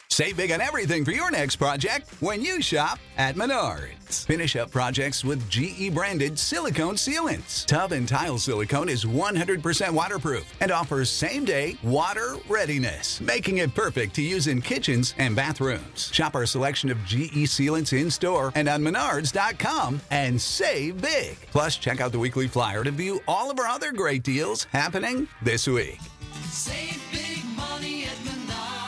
Save big on everything for your next project when you shop at Menards. Finish up projects with GE-branded silicone sealants. Tub and tile silicone is 100% waterproof and offers same-day water readiness, making it perfect to use in kitchens and bathrooms. Shop our selection of GE sealants in-store and on Menards.com and save big. Plus, check out the weekly flyer to view all of our other great deals happening this week. Save big money at Menards.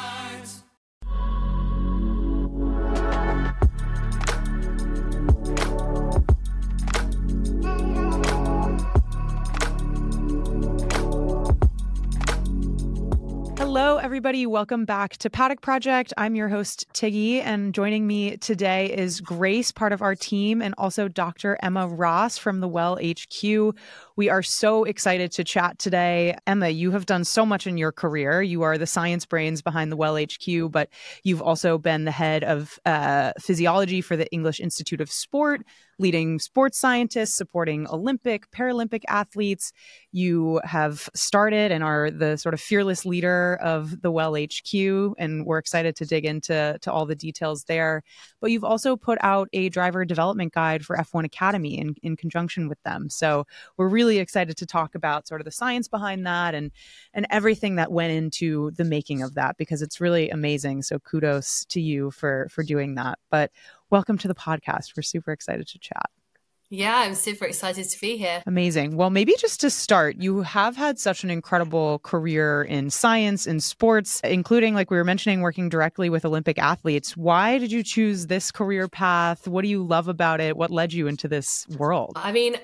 Hello, everybody. Welcome back to Paddock Project. I'm your host, Tiggy, and joining me today is Grace, part of our team, and also Dr. Emma Ross from the Well HQ. We are so excited to chat today. Emma, you have done so much in your career. You are the science brains behind the Well HQ, but you've also been the head of physiology for the English Institute of Sport, leading sports scientists, supporting Olympic, Paralympic athletes. You have started and are the sort of fearless leader of the Well HQ, and we're excited to dig into all the details there. But you've also put out a driver development guide for F1 Academy in conjunction with them. So we're really excited to talk about sort of the science behind that and everything that went into the making of that, because it's really amazing. So kudos to you for doing that. But welcome to the podcast. We're super excited to chat. Yeah, I'm super excited to be here. Amazing. Well, maybe just to start, you have had such an incredible career in science and sports, including, like we were mentioning, working directly with Olympic athletes. Why did you choose this career path? What do you love about it? What led you into this world? I mean,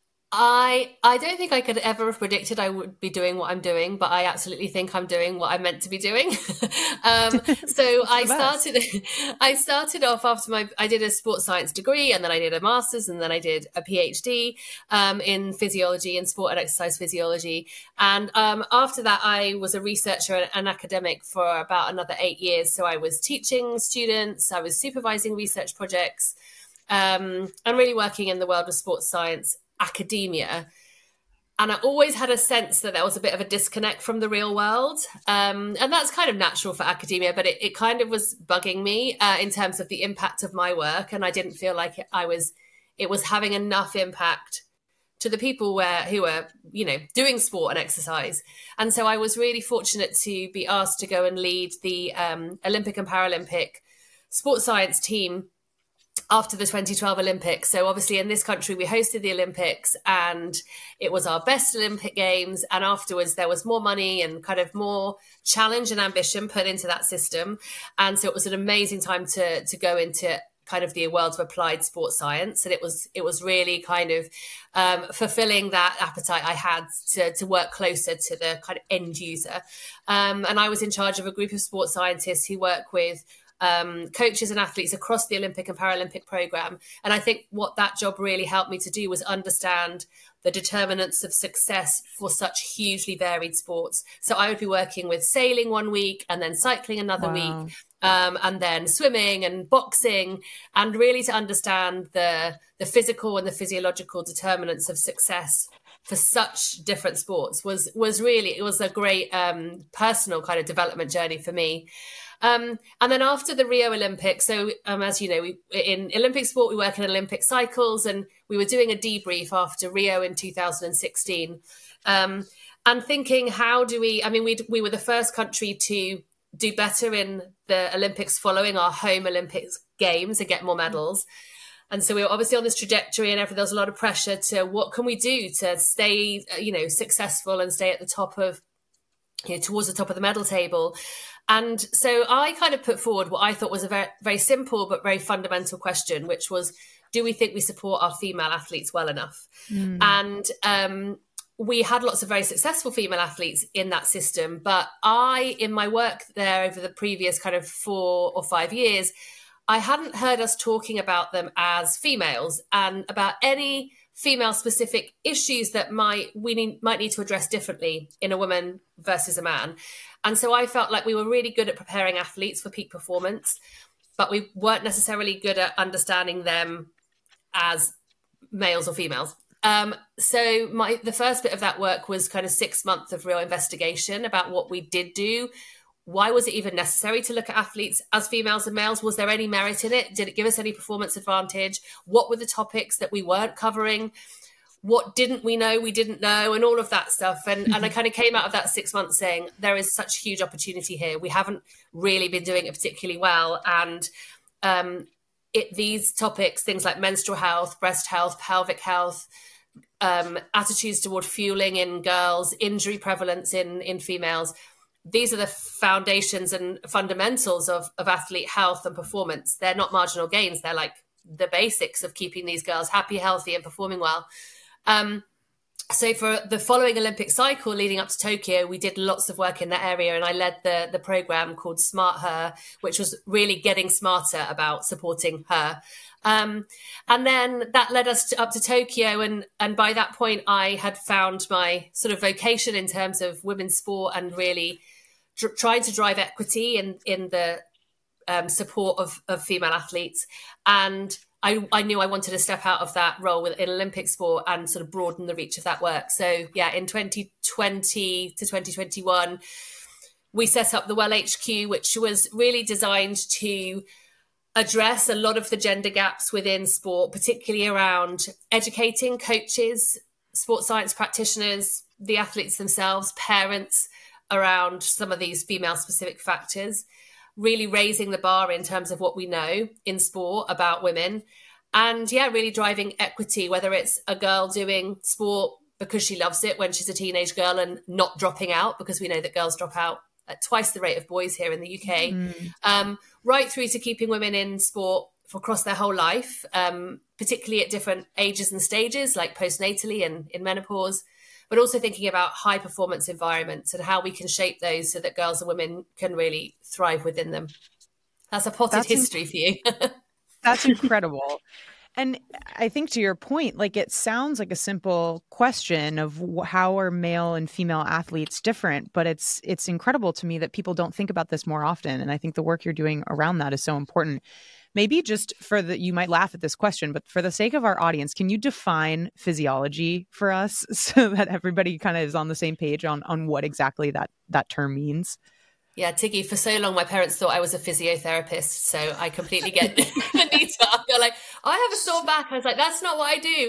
I don't think I could ever have predicted I would be doing what I'm doing, but I absolutely think I'm doing what I'm meant to be doing. So I started off after I did a sports science degree, and then I did a master's, and then I did a PhD in physiology and sport and exercise physiology. And after that, I was a researcher and an academic for about another 8 years. So I was teaching students, I was supervising research projects, and really working in the world of sports science academia. And I always had a sense that there was a bit of a disconnect from the real world. And that's kind of natural for academia, but it kind of was bugging me in terms of the impact of my work. And I didn't feel like it was having enough impact to the people who were, doing sport and exercise. And so I was really fortunate to be asked to go and lead the Olympic and Paralympic sports science team after the 2012 Olympics. So obviously in this country, we hosted the Olympics, and it was our best Olympic Games. And afterwards, there was more money and kind of more challenge and ambition put into that system. And so it was an amazing time to go into kind of the world of applied sports science. And it was really kind of fulfilling that appetite I had to work closer to the kind of end user. And I was in charge of a group of sports scientists who work with coaches and athletes across the Olympic and Paralympic program. And I think what that job really helped me to do was understand the determinants of success for such hugely varied sports. So I would be working with sailing one week, and then cycling another week, and then swimming and boxing, and really to understand the physical and the physiological determinants of success for such different sports was really, it was a great personal kind of development journey for me. And then after the Rio Olympics, so as you know, in Olympic sport, we work in Olympic cycles, and we were doing a debrief after Rio in 2016, and thinking, we were the first country to do better in the Olympics following our home Olympics games and get more medals. And so we were obviously on this trajectory, and there was a lot of pressure to what can we do to stay, successful and stay at the top of, towards the top of the medal table. And so I kind of put forward what I thought was a very, very simple but very fundamental question, which was, do we think we support our female athletes well enough? And we had lots of very successful female athletes in that system. But in my work there over the previous kind of 4 or 5 years, I hadn't heard us talking about them as females and about any female-specific issues that we might need to address differently in a woman versus a man. And so I felt like we were really good at preparing athletes for peak performance, but we weren't necessarily good at understanding them as males or females. So the first bit of that work was kind of 6 months of real investigation about what we did do, why was it even necessary to look at athletes as females and males? Was there any merit in it? Did it give us any performance advantage? What were the topics that we weren't covering? What didn't we know we didn't know, and all of that stuff. And I kind of came out of that 6 months saying, there is such huge opportunity here. We haven't really been doing it particularly well. And these topics, things like menstrual health, breast health, pelvic health, attitudes toward fueling in girls, injury prevalence in females, these are the foundations and fundamentals of athlete health and performance. They're not marginal gains. They're like the basics of keeping these girls happy, healthy, and performing well. So for the following Olympic cycle leading up to Tokyo, we did lots of work in that area, and I led the program called Smart Her, which was really getting smarter about supporting her. And then that led us up to Tokyo, and by that point I had found my sort of vocation in terms of women's sport and really trying to drive equity in the support of female athletes. And I knew I wanted to step out of that role in Olympic sport and sort of broaden the reach of that work. So yeah, in 2020 to 2021, we set up the Well HQ, which was really designed to address a lot of the gender gaps within sport, particularly around educating coaches, sports science practitioners, the athletes themselves, parents, around some of these female specific factors, really raising the bar in terms of what we know in sport about women. And yeah, really driving equity, whether it's a girl doing sport because she loves it when she's a teenage girl and not dropping out, because we know that girls drop out at twice the rate of boys here in the UK, right through to keeping women in sport for across their whole life, particularly at different ages and stages, like postnatally and in menopause, but also thinking about high performance environments and how we can shape those so that girls and women can really thrive within them. That's a potted history for you. That's incredible. And I think to your point, like it sounds like a simple question of how are male and female athletes different, but it's incredible to me that people don't think about this more often. And I think the work you're doing around that is so important. Maybe just you might laugh at this question, but for the sake of our audience, can you define physiology for us so that everybody kind of is on the same page on what exactly that term means? Yeah, Tiggy, for so long, my parents thought I was a physiotherapist. So I completely get the need to. They're like, I have a sore back. I was like, that's not what I do.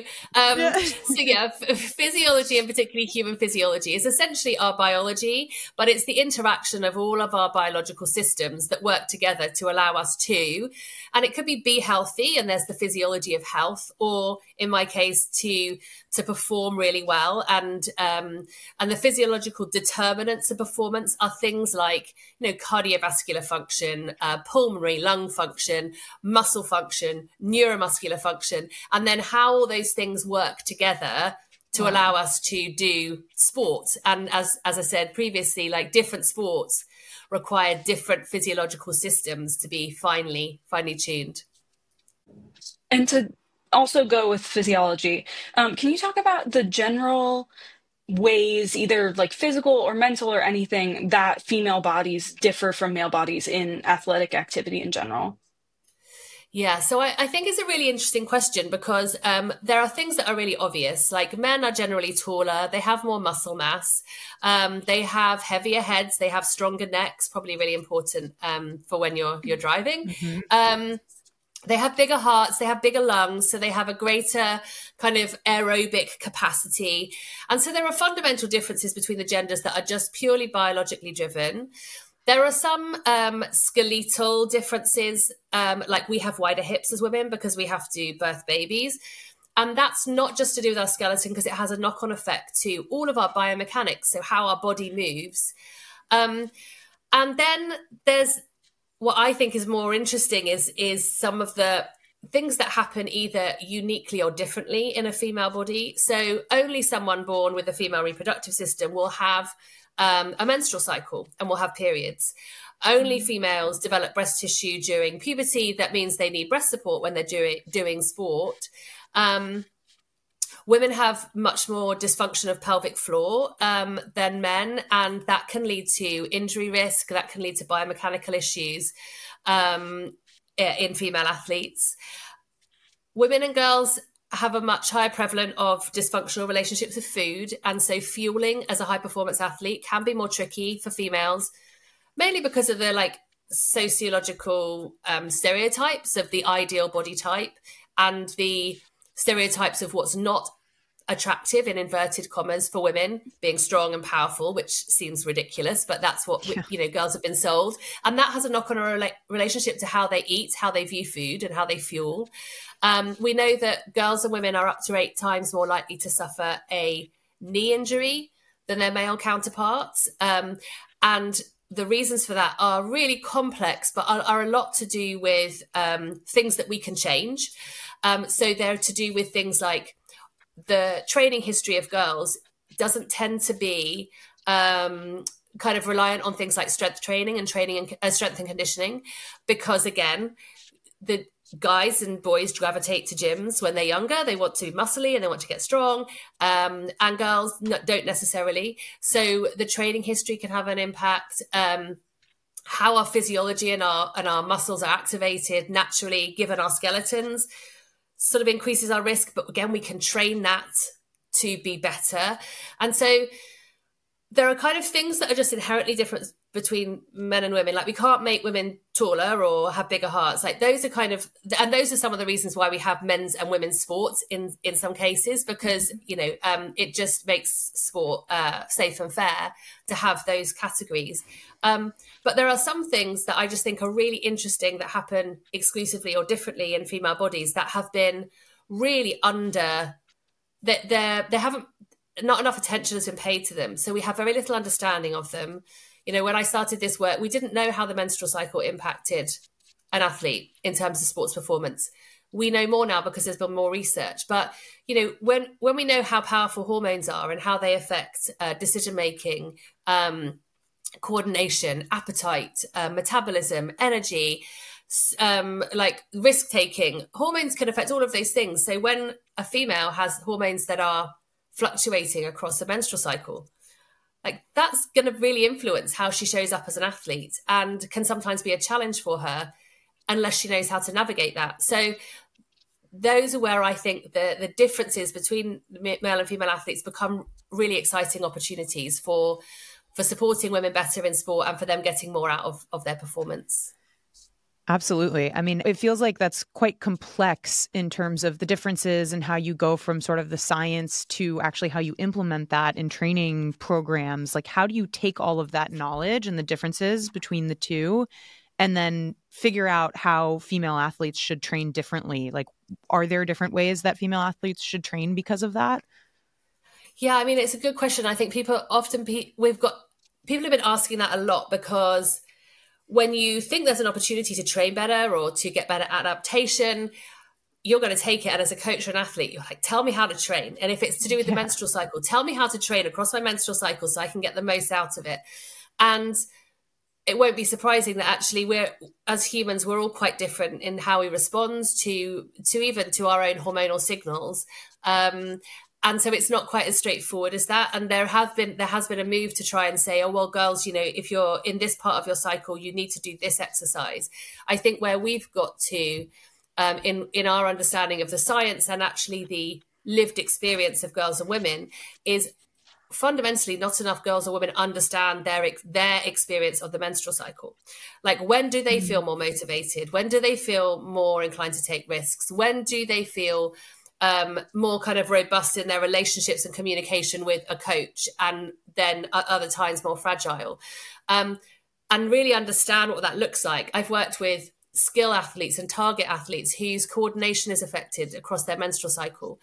So yeah, physiology, and particularly human physiology, is essentially our biology, but it's the interaction of all of our biological systems that work together to allow us to, and it could be healthy, and there's the physiology of health, or in my case, to perform really well. And the physiological determinants of performance are things like, cardiovascular function, pulmonary lung function, muscle function, neuromuscular function, and then how all those things work together to allow us to do sport. And as I said previously, like different sports require different physiological systems to be finely tuned. And to also go with physiology, can you talk about the general ways, either like physical or mental or anything, that female bodies differ from male bodies in athletic activity in general? Yeah, so I think it's a really interesting question because there are things that are really obvious. Like men are generally taller, they have more muscle mass, they have heavier heads, they have stronger necks, probably really important for when you're driving. Mm-hmm. They have bigger hearts, they have bigger lungs, so they have a greater kind of aerobic capacity. And so there are fundamental differences between the genders that are just purely biologically driven. There are some skeletal differences, like we have wider hips as women because we have to birth babies. And that's not just to do with our skeleton, because it has a knock-on effect to all of our biomechanics, so how our body moves. And then there's what I think is more interesting is some of the things that happen either uniquely or differently in a female body. So only someone born with a female reproductive system will have a menstrual cycle and will have periods. Only females develop breast tissue during puberty. That means they need breast support when they're doing sport. Women have much more dysfunction of pelvic floor than men, and that can lead to injury risk. That can lead to biomechanical issues in female athletes. Women and girls have a much higher prevalence of dysfunctional relationships with food, and so fueling as a high-performance athlete can be more tricky for females mainly because of the like sociological stereotypes of the ideal body type and the stereotypes of what's not attractive in inverted commas for women, being strong and powerful, which seems ridiculous, but that's what girls have been sold, and that has a knock-on relationship to how they eat, how they view food, and how they fuel. We know that girls and women are up to 8 times more likely to suffer a knee injury than their male counterparts, and the reasons for that are really complex, but are a lot to do with things that we can change. So they're to do with things like the training history of girls doesn't tend to be kind of reliant on things like strength training and strength and conditioning, because again, the guys and boys gravitate to gyms when they're younger. They want to be muscly and they want to get strong, and girls don't necessarily. So the training history can have an impact. How our physiology and our muscles are activated naturally, given our skeletons, sort of increases our risk, but again, we can train that to be better. And so there are kind of things that are just inherently different between men and women. Like we can't make women taller or have bigger hearts. Like those are and those are some of the reasons why we have men's and women's sports in some cases, because, it just makes sport safe and fair to have those categories. But there are some things that I just think are really interesting that happen exclusively or differently in female bodies that have been really they haven't, not enough attention has been paid to them. So we have very little understanding of them. When I started this work, we didn't know how the menstrual cycle impacted an athlete in terms of sports performance. We know more now because there's been more research. But, when we know how powerful hormones are and how they affect decision-making, coordination, appetite, metabolism, energy, like risk-taking, hormones can affect all of those things. So when a female has hormones that are fluctuating across the menstrual cycle, like that's going to really influence how she shows up as an athlete, and can sometimes be a challenge for her unless she knows how to navigate that. So those are where I think the differences between male and female athletes become really exciting opportunities for supporting women better in sport and for them getting more out of their performance. Absolutely. I mean, it feels like that's quite complex in terms of the differences and how you go from sort of the science to actually how you implement that in training programs. Like, how do you take all of that knowledge and the differences between the two and then figure out how female athletes should train differently? Like, are there different ways that female athletes should train because of that? Yeah, I mean, it's a good question. I think people have been asking that a lot, because when you think there's an opportunity to train better or to get better adaptation, you're going to take it. And as a coach or an athlete, you're like, tell me how to train. And if it's to do with the menstrual cycle, tell me how to train across my menstrual cycle so I can get the most out of it. And it won't be surprising that actually as humans, we're all quite different in how we respond to even to our own hormonal signals. And so it's not quite as straightforward as that. And there has been a move to try and say, oh, well, girls, if you're in this part of your cycle, you need to do this exercise. I think where we've got to, in our understanding of the science and actually the lived experience of girls and women, is fundamentally not enough girls or women understand their experience of the menstrual cycle. Like, when do they feel more motivated? When do they feel more inclined to take risks? When do they feel more kind of robust in their relationships and communication with a coach, and then at other times more fragile, and really understand what that looks like? I've worked with skill athletes and target athletes whose coordination is affected across their menstrual cycle.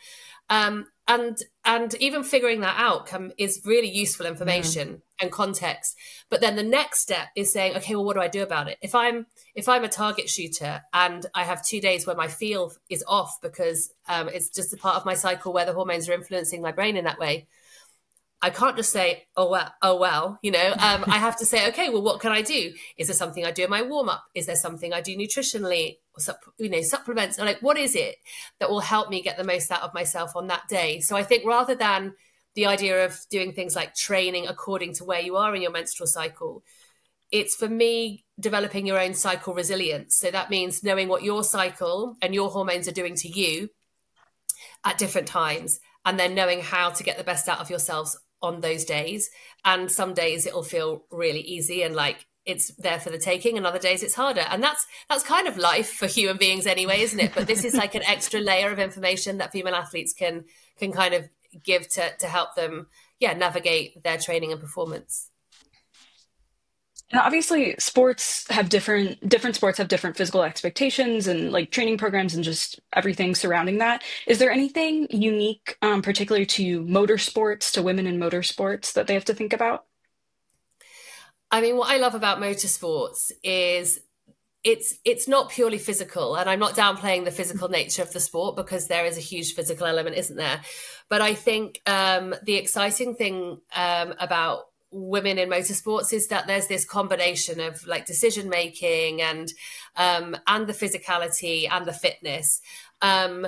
And even figuring that out is really useful information and context. But then the next step is saying, okay, well, what do I do about it? If I'm a target shooter and I have 2 days where my feel is off because it's just a part of my cycle where the hormones are influencing my brain in that way, I can't just say, oh, well, I have to say, okay, well, what can I do? Is there something I do in my warm up? Is there something I do nutritionally? Supplements? Like, what is it that will help me get the most out of myself on that day? So I think rather than the idea of doing things like training according to where you are in your menstrual cycle, it's, for me, developing your own cycle resilience. So that means knowing what your cycle and your hormones are doing to you at different times, and then knowing how to get the best out of yourselves on those days. And some days it'll feel really easy and like it's there for the taking, and other days it's harder. And that's kind of life for human beings anyway, isn't it? But this is like an extra layer of information that female athletes can kind of give to help them, navigate their training and performance. And obviously sports have different sports have different physical expectations and like training programs and just everything surrounding that. Is there anything unique, particularly to motorsports, to women in motorsports, that they have to think about? I mean, what I love about motorsports is it's not purely physical, and I'm not downplaying the physical nature of the sport, because there is a huge physical element, isn't there? But I think the exciting thing about women in motorsports is that there's this combination of like decision making and the physicality and the fitness, and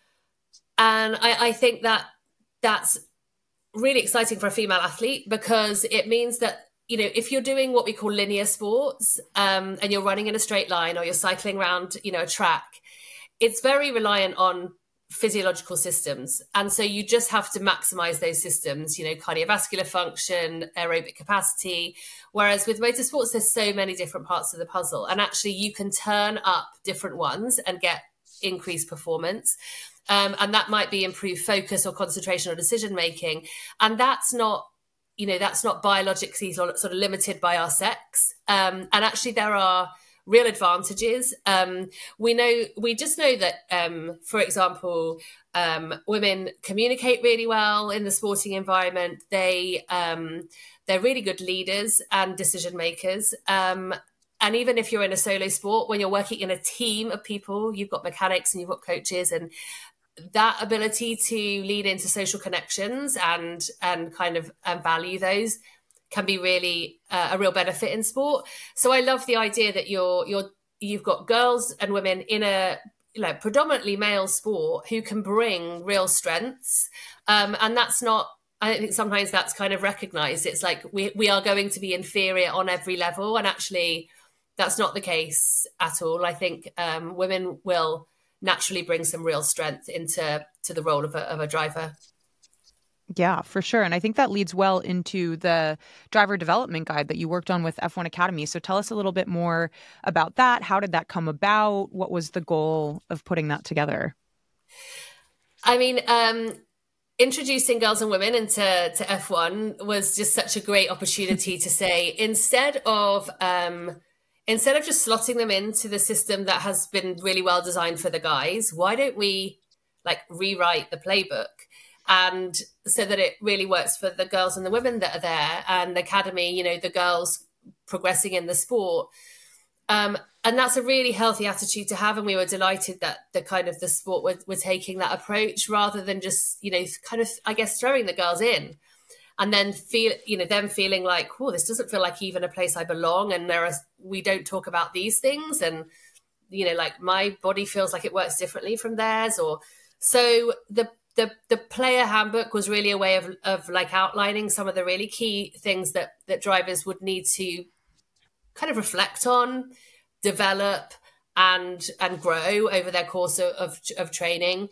I think that that's really exciting for a female athlete, because it means that, you know, if you're doing what we call linear sports, and you're running in a straight line, or you're cycling around, you know, a track, it's very reliant on physiological systems. And so you just have to maximize those systems, you know, cardiovascular function, aerobic capacity. Whereas with motorsports, there's so many different parts of the puzzle. And actually you can turn up different ones and get increased performance. And that might be improved focus or concentration or decision making. And that's not, you know, that's not biologically sort of limited by our sex. And actually there are real advantages. We just know that, for example, women communicate really well in the sporting environment. They're really good leaders and decision makers. And even if you're in a solo sport, when you're working in a team of people, you've got mechanics and you've got coaches, and that ability to lead into social connections and kind of value those can be really a real benefit in sport. So I love the idea that you've got girls and women in a predominantly male sport who can bring real strengths, and that's not. I think sometimes that's kind of recognized. It's like we are going to be inferior on every level, and actually that's not the case at all. I think women will naturally bring some real strength into the role of a driver. Yeah, for sure. And I think that leads well into the driver development guide that you worked on with F1 Academy. So tell us a little bit more about that. How did that come about? What was the goal of putting that together? I mean, introducing girls and women into F1 was just such a great opportunity to say, instead of just slotting them into the system that has been really well designed for the guys, why don't we rewrite the playbook? And so that it really works for the girls and the women that are there, and the academy, you know, the girls progressing in the sport. And that's a really healthy attitude to have. And we were delighted that the sport were taking that approach, rather than just, you know, kind of, I guess, throwing the girls in and then them feeling like, oh, this doesn't feel like even a place I belong. And we don't talk about these things. And, you know, like my body feels like it works differently from theirs. Or so the player handbook was really a way of like outlining some of the really key things that drivers would need to kind of reflect on, develop, and grow over their course of training.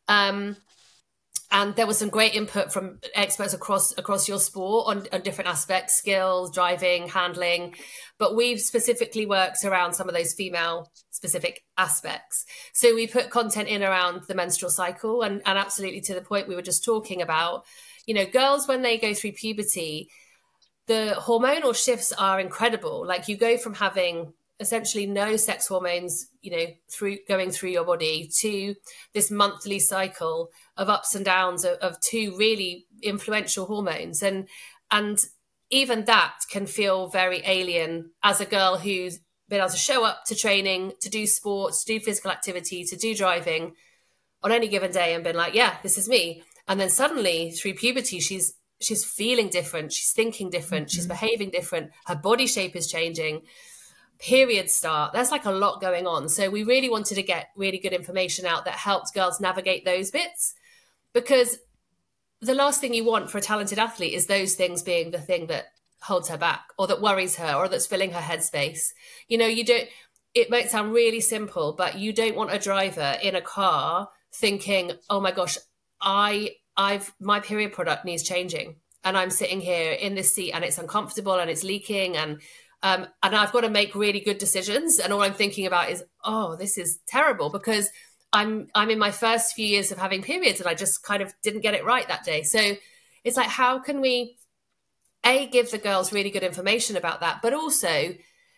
And there was some great input from experts across your sport on different aspects, skills, driving, handling. But we've specifically worked around some of those female-specific aspects. So we put content in around the menstrual cycle, and absolutely to the point we were just talking about, you know, girls, when they go through puberty, the hormonal shifts are incredible. Like, you go from having essentially no sex hormones, you know, going through your body, to this monthly cycle of ups and downs of two really influential hormones. And even that can feel very alien as a girl who's been able to show up to training, to do sports, to do physical activity, to do driving on any given day, and been like, yeah, this is me. And then suddenly through puberty, she's feeling different. She's thinking different. Mm-hmm. She's behaving different. Her body shape is changing. Periods start. There's like a lot going on. So we really wanted to get really good information out that helped girls navigate those bits, because the last thing you want for a talented athlete is those things being the thing that holds her back, or that worries her, or that's filling her headspace. You know, it might sound really simple, but you don't want a driver in a car thinking, oh my gosh, my period product needs changing, and I'm sitting here in this seat and it's uncomfortable and it's leaking, and And I've got to make really good decisions. And all I'm thinking about is, oh, this is terrible, because I'm in my first few years of having periods and I just kind of didn't get it right that day. So it's like, how can we, give the girls really good information about that, but also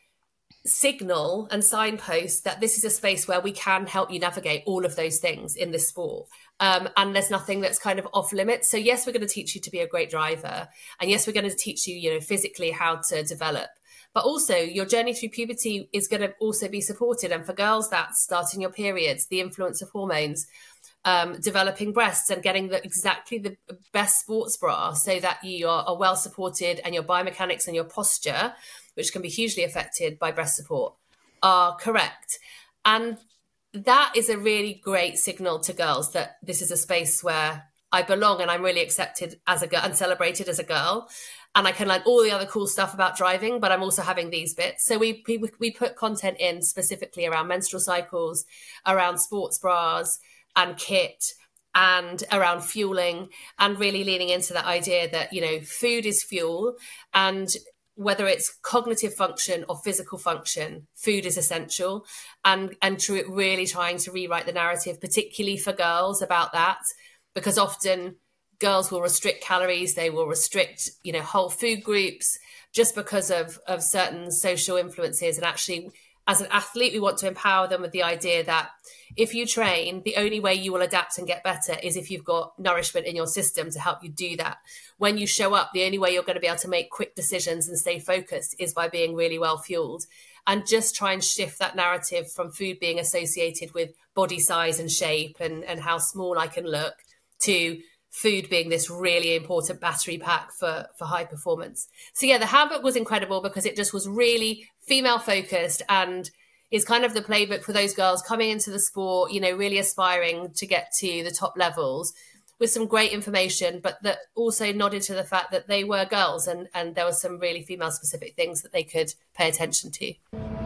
signal and signpost that this is a space where we can help you navigate all of those things in this sport. And there's nothing that's kind of off limits. So yes, we're going to teach you to be a great driver. And yes, we're going to teach you, physically how to develop. But also your journey through puberty is going to also be supported. And for girls, that's starting your periods, the influence of hormones, developing breasts and getting exactly the best sports bra so that you are well supported and your biomechanics and your posture, which can be hugely affected by breast support, are correct. And that is a really great signal to girls that this is a space where I belong and I'm really accepted as a girl and celebrated as a girl. And I can learn all the other cool stuff about driving, but I'm also having these bits. So we put content in specifically around menstrual cycles, around sports bras and kit, and around fueling, and really leaning into that idea that, food is fuel, and whether it's cognitive function or physical function, food is essential, and really trying to rewrite the narrative, particularly for girls, about that, because often girls will restrict calories, they will restrict, whole food groups just because of certain social influences. And actually, as an athlete, we want to empower them with the idea that if you train, the only way you will adapt and get better is if you've got nourishment in your system to help you do that. When you show up, the only way you're going to be able to make quick decisions and stay focused is by being really well fueled. And just try and shift that narrative from food being associated with body size and shape and how small I can look, to food being this really important battery pack for high performance. So yeah, the handbook was incredible because it just was really female focused and is kind of the playbook for those girls coming into the sport, really aspiring to get to the top levels, with some great information, but that also nodded to the fact that they were girls and there were some really female specific things that they could pay attention to.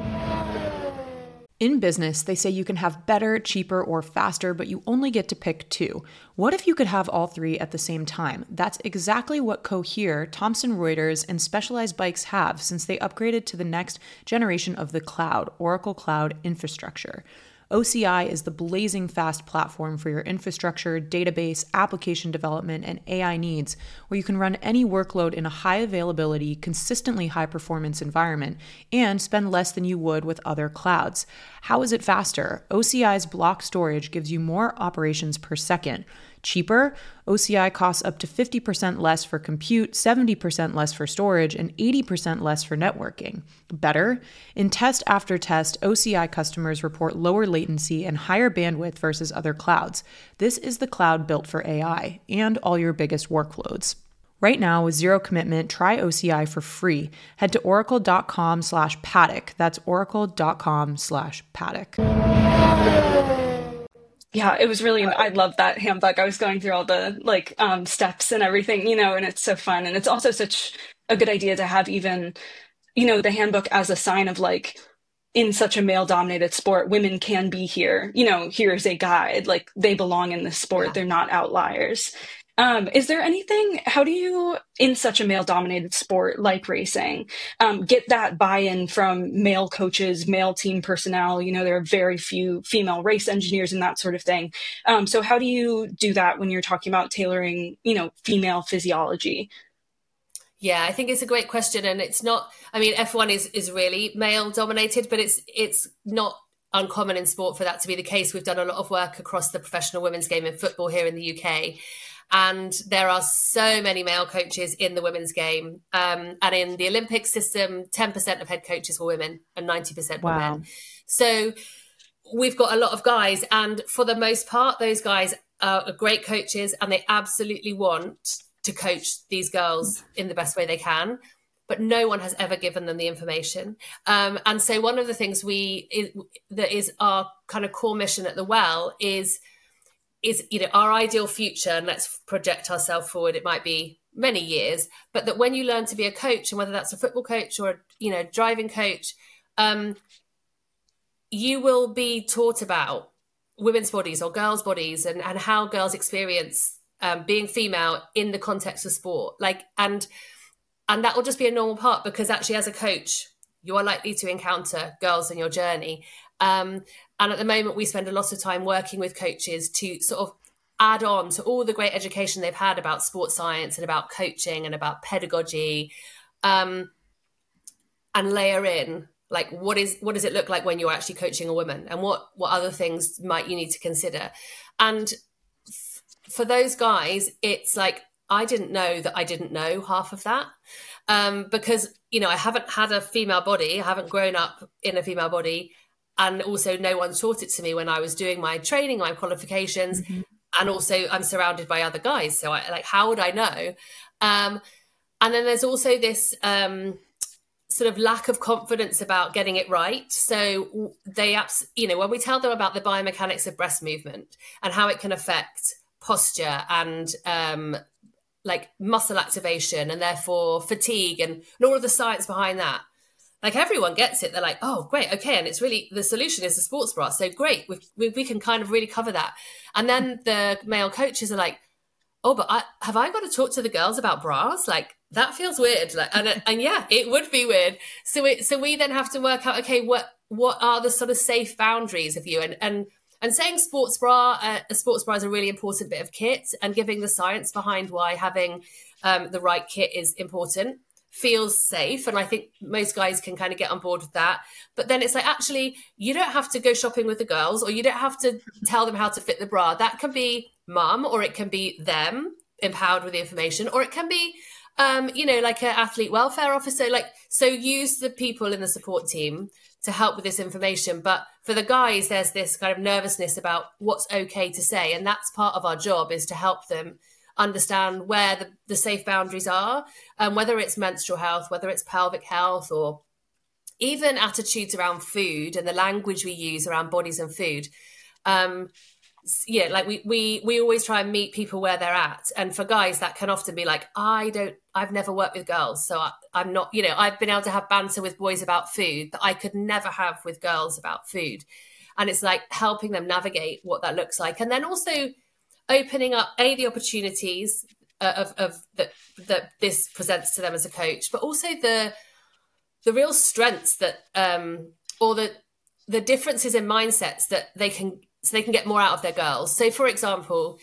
In business, they say you can have better, cheaper, or faster, but you only get to pick two. What if you could have all three at the same time? That's exactly what Cohere, Thomson Reuters, and Specialized Bikes have since they upgraded to the next generation of the cloud, Oracle Cloud Infrastructure. OCI is the blazing fast platform for your infrastructure, database, application development, and AI needs, where you can run any workload in a high availability, consistently high performance environment and spend less than you would with other clouds. How is it faster? OCI's block storage gives you more operations per second. Cheaper? OCI costs up to 50% less for compute, 70% less for storage, and 80% less for networking. Better? In test after test, OCI customers report lower latency and higher bandwidth versus other clouds. This is the cloud built for AI and all your biggest workloads. Right now, with zero commitment, try OCI for free. Head to oracle.com/paddock. That's oracle.com/paddock. Yeah, it was really, I love that handbook. I was going through all the steps and everything, and it's so fun. And it's also such a good idea to have even, the handbook as a sign of in such a male dominated sport, women can be here, here's a guide, they belong in this sport. Yeah. They're not outliers. Is there anything, how do you, in such a male dominated sport like racing, get that buy-in from male coaches, male team personnel? There are very few female race engineers and that sort of thing. So how do you do that when you're talking about tailoring, female physiology? Yeah, I think it's a great question. And it's not, F1 is really male dominated, but it's not uncommon in sport for that to be the case. We've done a lot of work across the professional women's game in football here in the UK. And there are so many male coaches in the women's game. And in the Olympic system, 10% of head coaches were women and 90% were men. So we've got a lot of guys. And for the most part, those guys are great coaches and they absolutely want to coach these girls in the best way they can. But no one has ever given them the information. And so one of the things that is our kind of core mission at The Well is our ideal future, and let's project ourselves forward, it might be many years, but that when you learn to be a coach, and whether that's a football coach or a driving coach, you will be taught about women's bodies or girls' bodies and how girls experience being female in the context of sport. And that will just be a normal part, because actually as a coach, you are likely to encounter girls in your journey. And at the moment, we spend a lot of time working with coaches to sort of add on to all the great education they've had about sports science and about coaching and about pedagogy, and layer in, like, what does it look like when you're actually coaching a woman, and what other things might you need to consider. And for those guys, it's like, I didn't know that I didn't know half of that, because, you know, I haven't had a female body. I haven't grown up in a female body. And also no one taught it to me when I was doing my training, my qualifications. Mm-hmm. And also I'm surrounded by other guys. So how would I know? And then there's also this sort of lack of confidence about getting it right. So when we tell them about the biomechanics of breast movement and how it can affect posture and like muscle activation and therefore fatigue and all of the science behind that, like, everyone gets it. They're like, oh, great. Okay. And it's really, the solution is the sports bra. So great. We can kind of really cover that. And then the male coaches are like, oh, but have I got to talk to the girls about bras? Like, that feels weird. Like, and yeah, it would be weird. So we then have to work out, okay, what are the sort of safe boundaries of you? And saying sports bra, a sports bra is a really important bit of kit, and giving the science behind why having the right kit is important feels safe. And I think most guys can kind of get on board with that. But then it's like, actually, you don't have to go shopping with the girls, or you don't have to tell them how to fit the bra. That can be mum, or it can be them empowered with the information, or it can be, like an athlete welfare officer. Like, so use the people in the support team to help with this information. But for the guys, there's this kind of nervousness about what's okay to say. And that's part of our job, is to help them understand where the safe boundaries are, whether it's menstrual health, whether it's pelvic health, or even attitudes around food and the language we use around bodies and food. Like we always try and meet people where they're at. And for guys, that can often be like, I've never worked with girls, so I'm not, I've been able to have banter with boys about food that I could never have with girls about food. And it's like helping them navigate what that looks like. And then also opening up the opportunities of that this presents to them as a coach, but also the real strengths that or the differences in mindsets that they can get more out of their girls. So, for example,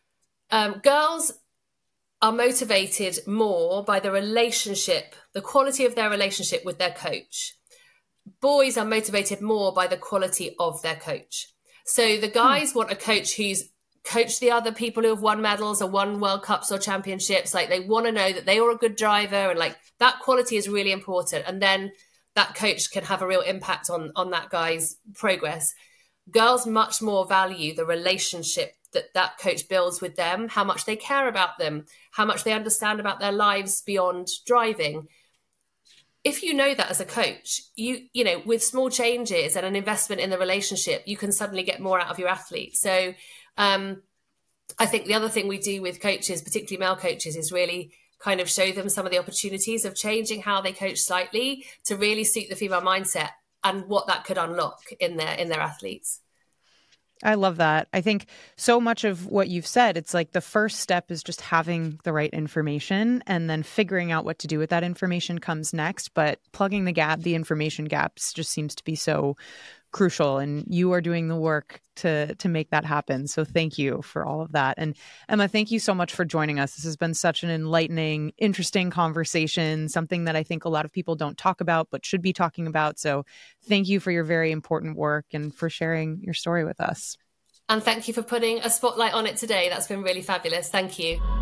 girls are motivated more by the quality of their relationship with their coach. Boys are motivated more by the quality of their coach. So the guys want a coach who's coached the other people who have won medals or won World Cups or championships. Like, they want to know that they are a good driver, and like that quality is really important. And then that coach can have a real impact on that guy's progress. Girls much more value the relationship that coach builds with them, how much they care about them, how much they understand about their lives beyond driving. If you know that as a coach, you know, with small changes and an investment in the relationship, you can suddenly get more out of your athlete. So I think the other thing we do with coaches, particularly male coaches, is really kind of show them some of the opportunities of changing how they coach slightly to really suit the female mindset and what that could unlock in their athletes. I love that. I think so much of what you've said, it's like the first step is just having the right information, and then figuring out what to do with that information comes next. But plugging the information gaps just seems to be so crucial, and you are doing the work to make that happen. So thank you for all of that. And Emma, thank you so much for joining us. This has been such an enlightening, interesting conversation, something that I think a lot of people don't talk about but should be talking about. So thank you for your very important work and for sharing your story with us. And thank you for putting a spotlight on it today. That's been really fabulous. Thank you.